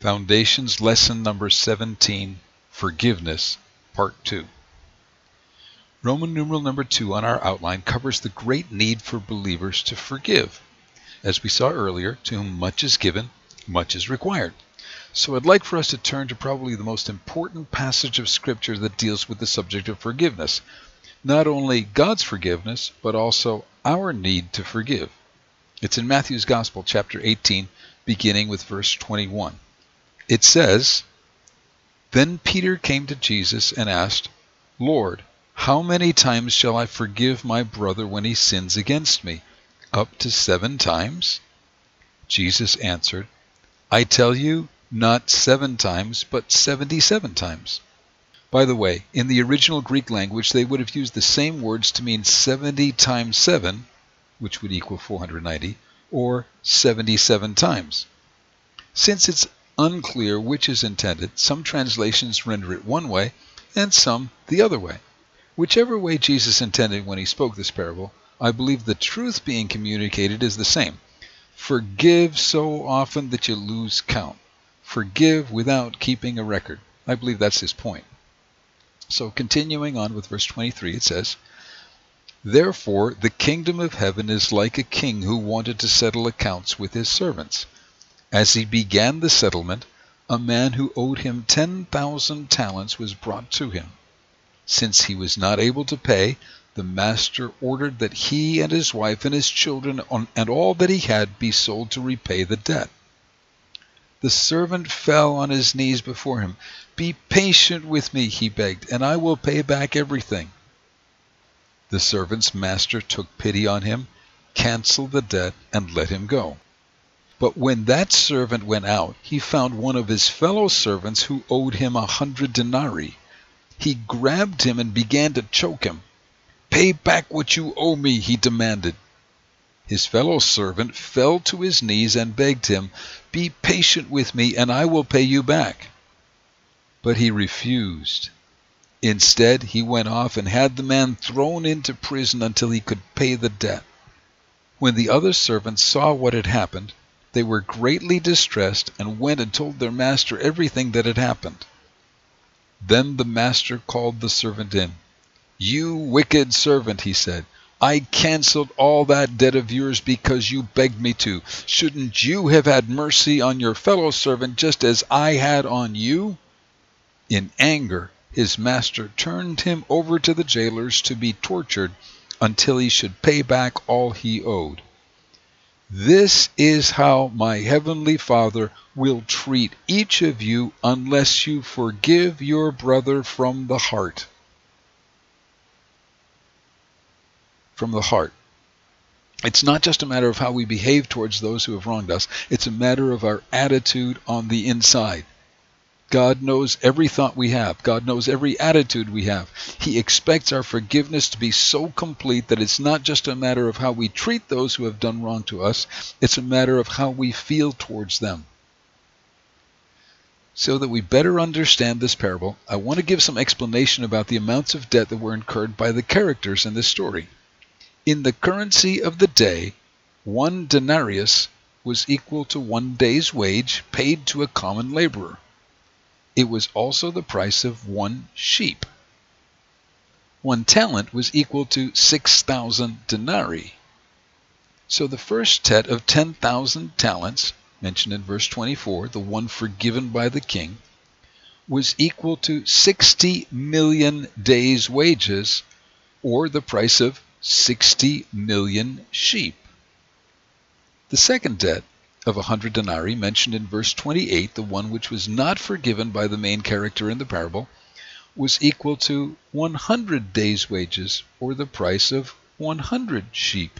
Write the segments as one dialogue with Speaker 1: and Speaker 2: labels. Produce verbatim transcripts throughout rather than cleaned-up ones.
Speaker 1: Foundations Lesson Number seventeen, Forgiveness, Part two. Roman numeral number two on our outline covers the great need for believers to forgive. As we saw earlier, to whom much is given, much is required. So I'd like for us to turn to probably the most important passage of Scripture that deals with the subject of forgiveness. Not only God's forgiveness, but also our need to forgive. It's in Matthew's Gospel, chapter eighteen, beginning with verse twenty-one. It says, "Then Peter came to Jesus and asked, 'Lord, how many times shall I forgive my brother when he sins against me? Up to seven times?' Jesus answered, 'I tell you, not seven times, but seventy-seven times.'" By the way, in the original Greek language, they would have used the same words to mean seventy times seven, which would equal four hundred ninety, or seventy-seven times. Since it's unclear which is intended, some translations render it one way and some the other way. Whichever way Jesus intended when he spoke this parable, I believe the truth being communicated is the same. Forgive so often that you lose count. Forgive without keeping a record. I believe that's his point. So continuing on with verse twenty-three, it says, "Therefore the kingdom of heaven is like a king who wanted to settle accounts with his servants. As he began the settlement, a man who owed him ten thousand talents was brought to him. Since he was not able to pay, the master ordered that he and his wife and his children and all that he had be sold to repay the debt. The servant fell on his knees before him. 'Be patient with me,' he begged, 'and I will pay back everything.' The servant's master took pity on him, canceled the debt, and let him go. But when that servant went out, he found one of his fellow servants who owed him a hundred denarii. He grabbed him and began to choke him. 'Pay back what you owe me,' he demanded. His fellow servant fell to his knees and begged him, 'Be patient with me, and I will pay you back.' But he refused. Instead, he went off and had the man thrown into prison until he could pay the debt. When the other servants saw what had happened, they were greatly distressed and went and told their master everything that had happened. Then the master called the servant in. 'You wicked servant,' he said, 'I canceled all that debt of yours because you begged me to. Shouldn't you have had mercy on your fellow servant just as I had on you?' In anger, his master turned him over to the jailers to be tortured until he should pay back all he owed. This is how my heavenly Father will treat each of you unless you forgive your brother from the heart." From the heart. It's not just a matter of how we behave towards those who have wronged us. It's a matter of our attitude on the inside. God knows every thought we have. God knows every attitude we have. He expects our forgiveness to be so complete that it's not just a matter of how we treat those who have done wrong to us. It's a matter of how we feel towards them. So that we better understand this parable, I want to give some explanation about the amounts of debt that were incurred by the characters in this story. In the currency of the day, one denarius was equal to one day's wage paid to a common laborer. It was also the price of one sheep. One talent was equal to six thousand denarii. So the first debt of ten thousand talents, mentioned in verse twenty-four, the one forgiven by the king, was equal to sixty million days' wages, or the price of sixty million sheep. The second debt of a hundred denarii, mentioned in verse twenty-eight, the one which was not forgiven by the main character in the parable, was equal to one hundred days' wages, or the price of one hundred sheep.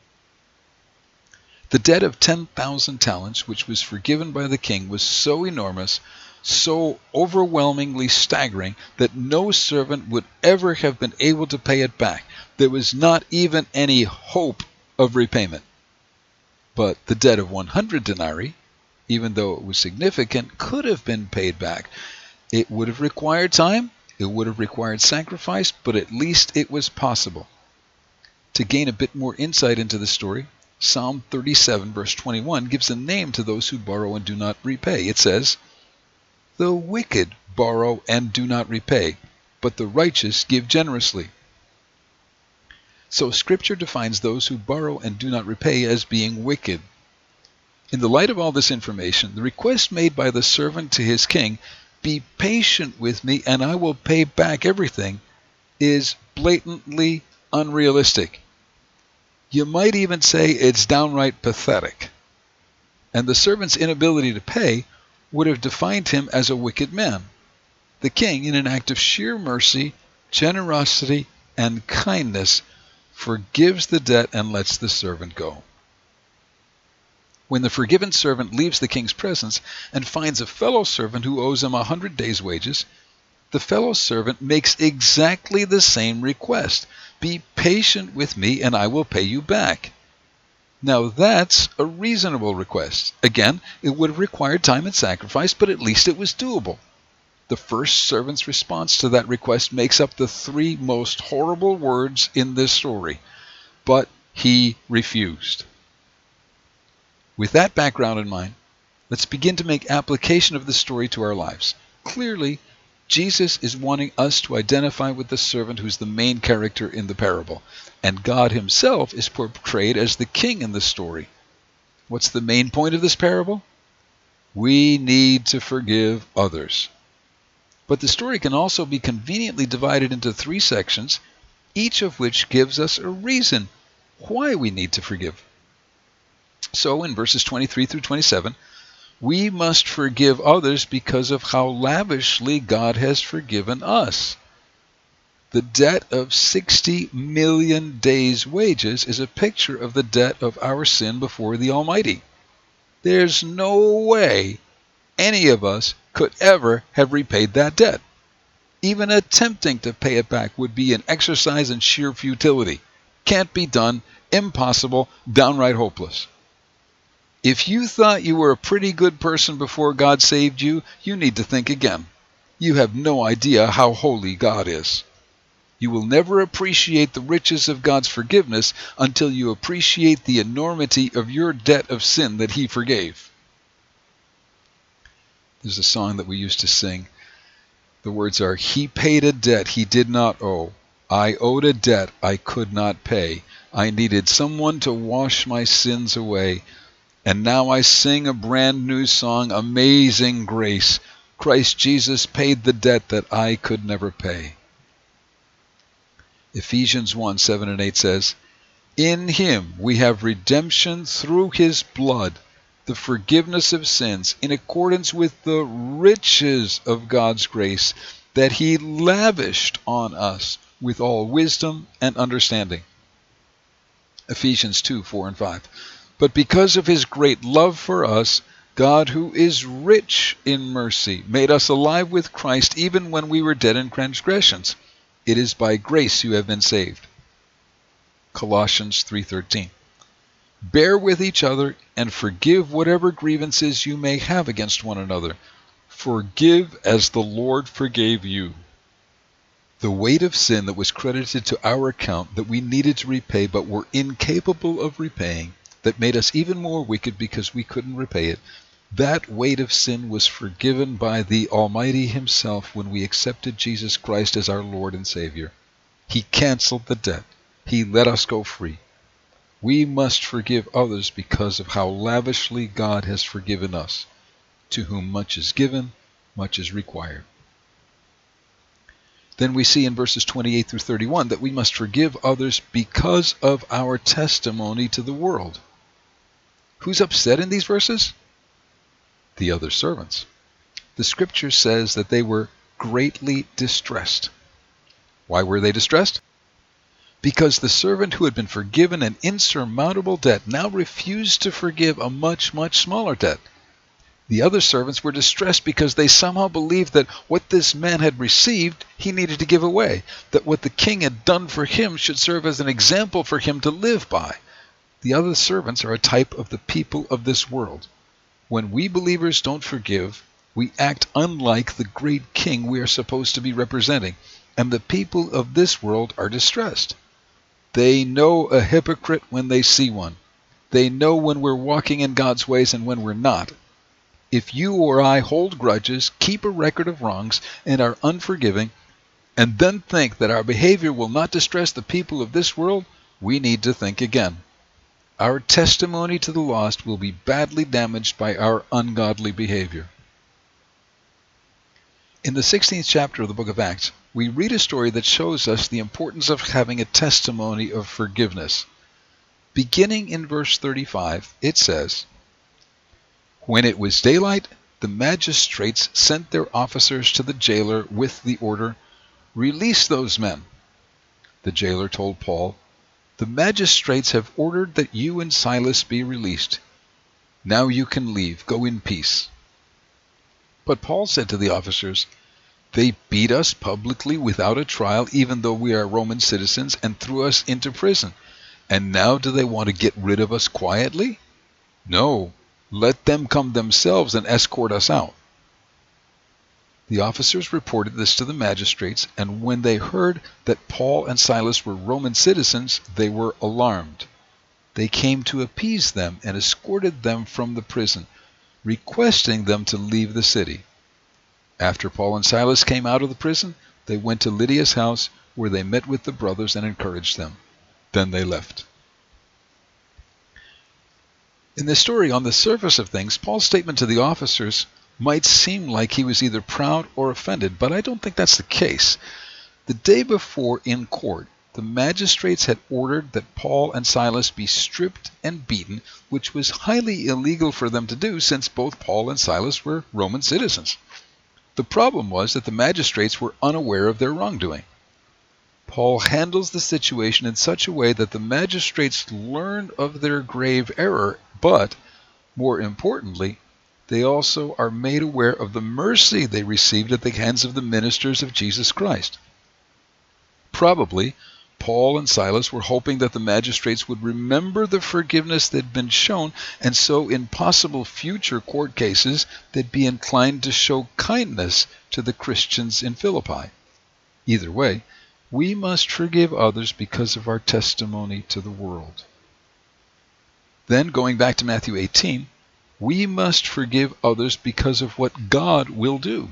Speaker 1: The debt of ten thousand talents, which was forgiven by the king, was so enormous, so overwhelmingly staggering, that no servant would ever have been able to pay it back. There was not even any hope of repayment. But the debt of one hundred denarii, even though it was significant, could have been paid back. It would have required time, it would have required sacrifice, but at least it was possible. To gain a bit more insight into the story, Psalm thirty-seven, verse twenty-one, gives a name to those who borrow and do not repay. It says, The wicked borrow and do not repay, but the righteous give generously. So Scripture defines those who borrow and do not repay as being wicked. In the light of all this information, the request made by the servant to his king, "Be patient with me and I will pay back everything," is blatantly unrealistic. You might even say it's downright pathetic. And the servant's inability to pay would have defined him as a wicked man. The king, in an act of sheer mercy, generosity, and kindness, forgives the debt and lets the servant go. When the forgiven servant leaves the king's presence and finds a fellow servant who owes him a hundred days' wages, the fellow servant makes exactly the same request. "Be patient with me and I will pay you back." Now that's a reasonable request. Again, it would have required time and sacrifice, but at least it was doable. The first servant's response to that request makes up the three most horrible words in this story. But he refused. With that background in mind, let's begin to make application of the story to our lives. Clearly, Jesus is wanting us to identify with the servant who's the main character in the parable, and God himself is portrayed as the king in the story. What's the main point of this parable? We need to forgive others. But the story can also be conveniently divided into three sections, each of which gives us a reason why we need to forgive. So in verses twenty-three through twenty-seven, we must forgive others because of how lavishly God has forgiven us. The debt of sixty million days' wages is a picture of the debt of our sin before the Almighty. There's no way any of us could ever have repaid that debt. Even attempting to pay it back would be an exercise in sheer futility. Can't be done, impossible, downright hopeless. If you thought you were a pretty good person before God saved you, you need to think again. You have no idea how holy God is. You will never appreciate the riches of God's forgiveness until you appreciate the enormity of your debt of sin that He forgave. There's a song that we used to sing. The words are, "He paid a debt he did not owe. I owed a debt I could not pay. I needed someone to wash my sins away. And now I sing a brand new song, Amazing Grace. Christ Jesus paid the debt that I could never pay." Ephesians one, seven and eight says, "In Him we have redemption through His blood, the forgiveness of sins, in accordance with the riches of God's grace that He lavished on us with all wisdom and understanding." Ephesians two, four and five. "But because of His great love for us, God, who is rich in mercy, made us alive with Christ even when we were dead in transgressions. It is by grace you have been saved." Colossians three thirteen. "Bear with each other and forgive whatever grievances you may have against one another. Forgive as the Lord forgave you." The weight of sin that was credited to our account that we needed to repay but were incapable of repaying, that made us even more wicked because we couldn't repay it, that weight of sin was forgiven by the Almighty Himself when we accepted Jesus Christ as our Lord and Savior. He canceled the debt. He let us go free. We must forgive others because of how lavishly God has forgiven us. To whom much is given, much is required. Then we see in verses twenty-eight through thirty-one that we must forgive others because of our testimony to the world. Who's upset in these verses? The other servants. The Scripture says that they were greatly distressed. Why were they distressed? Because the servant who had been forgiven an insurmountable debt now refused to forgive a much, much smaller debt. The other servants were distressed because they somehow believed that what this man had received, he needed to give away, that what the king had done for him should serve as an example for him to live by. The other servants are a type of the people of this world. When we believers don't forgive, we act unlike the great king we are supposed to be representing, and the people of this world are distressed. They know a hypocrite when they see one. They know when we're walking in God's ways and when we're not. if you or I hold grudges, keep a record of wrongs, and are unforgiving, and then think that our behavior will not distress the people of this world, we need to think again. Our testimony to the lost will be badly damaged by our ungodly behavior. In the sixteenth chapter of the book of Acts, we read a story that shows us the importance of having a testimony of forgiveness. Beginning in verse thirty-five, it says, "When it was daylight, the magistrates sent their officers to the jailer with the order, 'Release those men.' The jailer told Paul, 'The magistrates have ordered that you and Silas be released. Now you can leave. Go in peace.' But Paul said to the officers, 'They beat us publicly without a trial, even though we are Roman citizens, and threw us into prison. And now do they want to get rid of us quietly? No, let them come themselves and escort us out.' The officers reported this to the magistrates, and when they heard that Paul and Silas were Roman citizens, they were alarmed. They came to appease them and escorted them from the prison, requesting them to leave the city. After Paul and Silas came out of the prison, they went to Lydia's house, where they met with the brothers and encouraged them. Then they left." In this story, on the surface of things, Paul's statement to the officers might seem like he was either proud or offended, but I don't think that's the case. The day before, in court, the magistrates had ordered that Paul and Silas be stripped and beaten, which was highly illegal for them to do since both Paul and Silas were Roman citizens. The problem was that the magistrates were unaware of their wrongdoing. Paul handles the situation in such a way that the magistrates learn of their grave error, but, more importantly, they also are made aware of the mercy they received at the hands of the ministers of Jesus Christ. Probably, Paul and Silas were hoping that the magistrates would remember the forgiveness that had been shown, and so in possible future court cases, they'd be inclined to show kindness to the Christians in Philippi. Either way, we must forgive others because of our testimony to the world. Then, going back to Matthew eighteen, we must forgive others because of what God will do.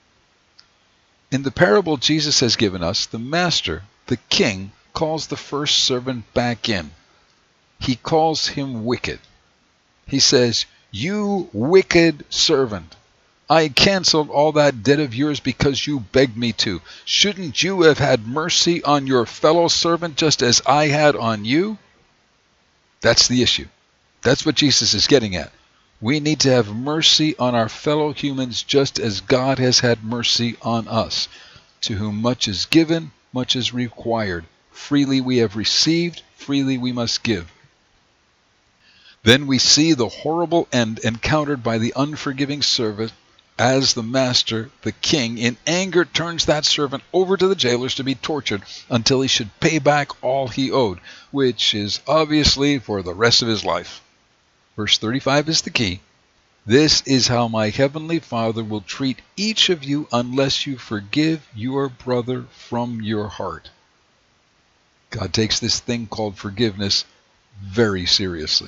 Speaker 1: In the parable Jesus has given us, the master, the king, calls the first servant back in. He calls him wicked. He says, "You wicked servant, I canceled all that debt of yours because you begged me to. Shouldn't you have had mercy on your fellow servant just as I had on you?" That's the issue. That's what Jesus is getting at. We need to have mercy on our fellow humans just as God has had mercy on us. To whom much is given, much is required. Freely we have received, freely we must give. Then we see the horrible end encountered by the unforgiving servant as the master, the king, in anger turns that servant over to the jailers to be tortured until he should pay back all he owed, which is obviously for the rest of his life. Verse thirty-five is the key. "This is how my heavenly Father will treat each of you unless you forgive your brother from your heart." God takes this thing called forgiveness very seriously.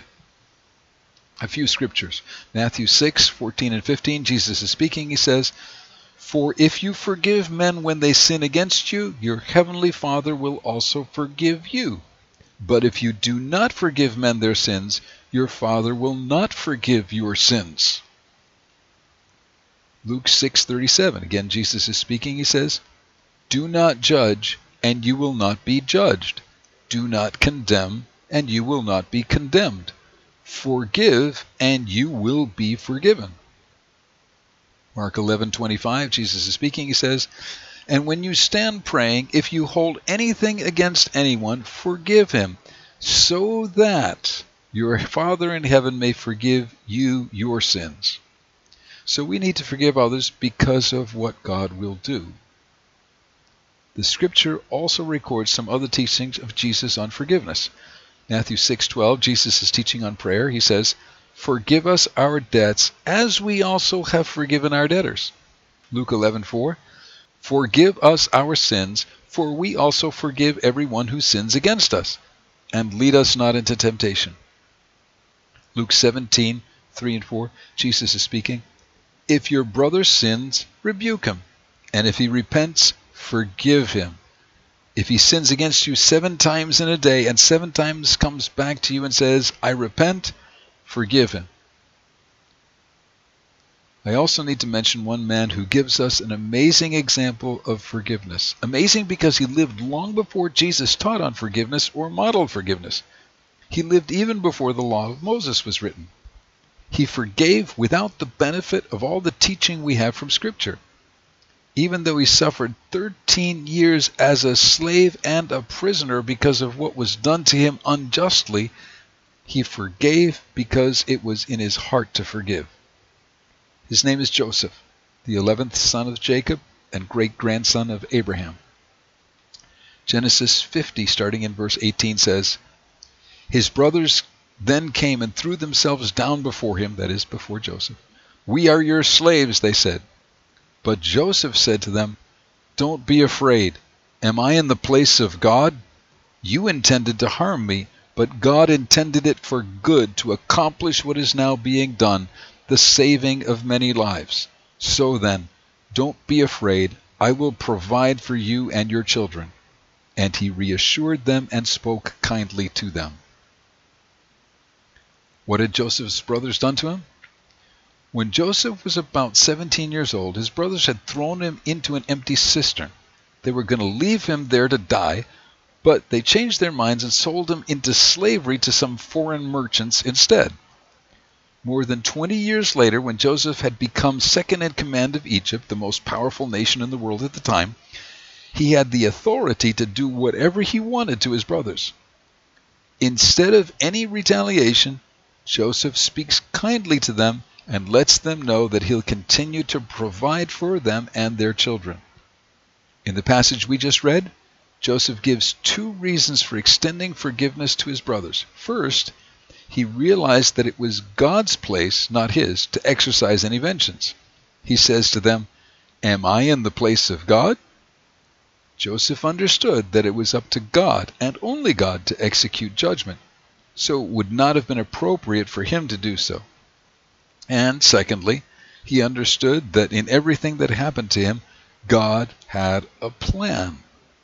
Speaker 1: A few scriptures. Matthew six, fourteen and fifteen, Jesus is speaking. He says, "For if you forgive men when they sin against you, your heavenly Father will also forgive you. But if you do not forgive men their sins, your Father will not forgive your sins." Luke six thirty-seven, again Jesus is speaking. He says, "Do not judge, and you will not be judged. Do not condemn, and you will not be condemned. Forgive, and you will be forgiven." Mark eleven twenty-five, Jesus is speaking. He says, "And when you stand praying, if you hold anything against anyone, forgive him, so that your Father in heaven may forgive you your sins." So we need to forgive others because of what God will do. The scripture also records some other teachings of Jesus on forgiveness. Matthew six twelve, Jesus is teaching on prayer. He says, "Forgive us our debts as we also have forgiven our debtors." Luke eleven four, "Forgive us our sins, for we also forgive everyone who sins against us. And lead us not into temptation." Luke seventeen three and four, Jesus is speaking, If your brother sins, rebuke him, and if he repents, forgive him. If he sins against you seven times in a day and seven times comes back to you and says, I repent, forgive him. I also need to mention one man who gives us an amazing example of forgiveness. Amazing because he lived long before Jesus taught on forgiveness or modeled forgiveness. He lived even before the law of Moses was written. He forgave without the benefit of all the teaching we have from Scripture. Even though he suffered thirteen years as a slave and a prisoner because of what was done to him unjustly, he forgave because it was in his heart to forgive. His name is Joseph, the eleventh son of Jacob and great-grandson of Abraham. Genesis fifty, starting in verse eighteen, says, His brothers then came and threw themselves down before him, that is, before Joseph. We are your slaves, they said. But Joseph said to them, Don't be afraid. Am I in the place of God? You intended to harm me, but God intended it for good to accomplish what is now being done, the saving of many lives. So then, don't be afraid. I will provide for you and your children. And he reassured them and spoke kindly to them. What had Joseph's brothers done to him? When Joseph was about seventeen years old, his brothers had thrown him into an empty cistern. They were going to leave him there to die, but they changed their minds and sold him into slavery to some foreign merchants instead. More than twenty years later, when Joseph had become second in command of Egypt, the most powerful nation in the world at the time, he had the authority to do whatever he wanted to his brothers. Instead of any retaliation, Joseph speaks kindly to them and lets them know that he'll continue to provide for them and their children. In the passage we just read, Joseph gives two reasons for extending forgiveness to his brothers. First, he realized that it was God's place, not his, to exercise any vengeance. He says to them, Am I in the place of God? Joseph understood that it was up to God, and only God, to execute judgment, so it would not have been appropriate for him to do so. And secondly, he understood that in everything that happened to him, God had a plan.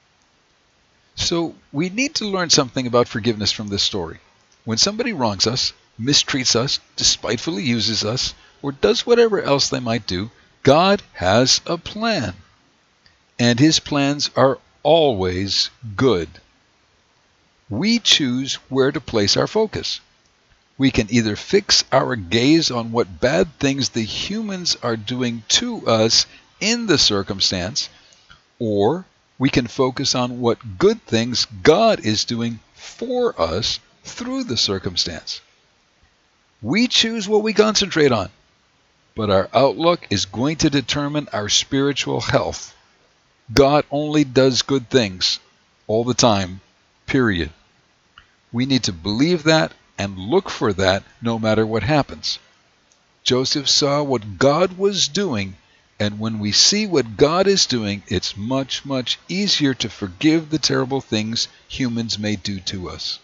Speaker 1: So we need to learn something about forgiveness from this story. When somebody wrongs us, mistreats us, despitefully uses us, or does whatever else they might do, God has a plan. And his plans are always good. We choose where to place our focus. We can either fix our gaze on what bad things the humans are doing to us in the circumstance, or we can focus on what good things God is doing for us through the circumstance. We choose what we concentrate on, but our outlook is going to determine our spiritual health. God only does good things all the time, period. We need to believe that and look for that no matter what happens. Joseph saw what God was doing, and when we see what God is doing, it's much, much easier to forgive the terrible things humans may do to us.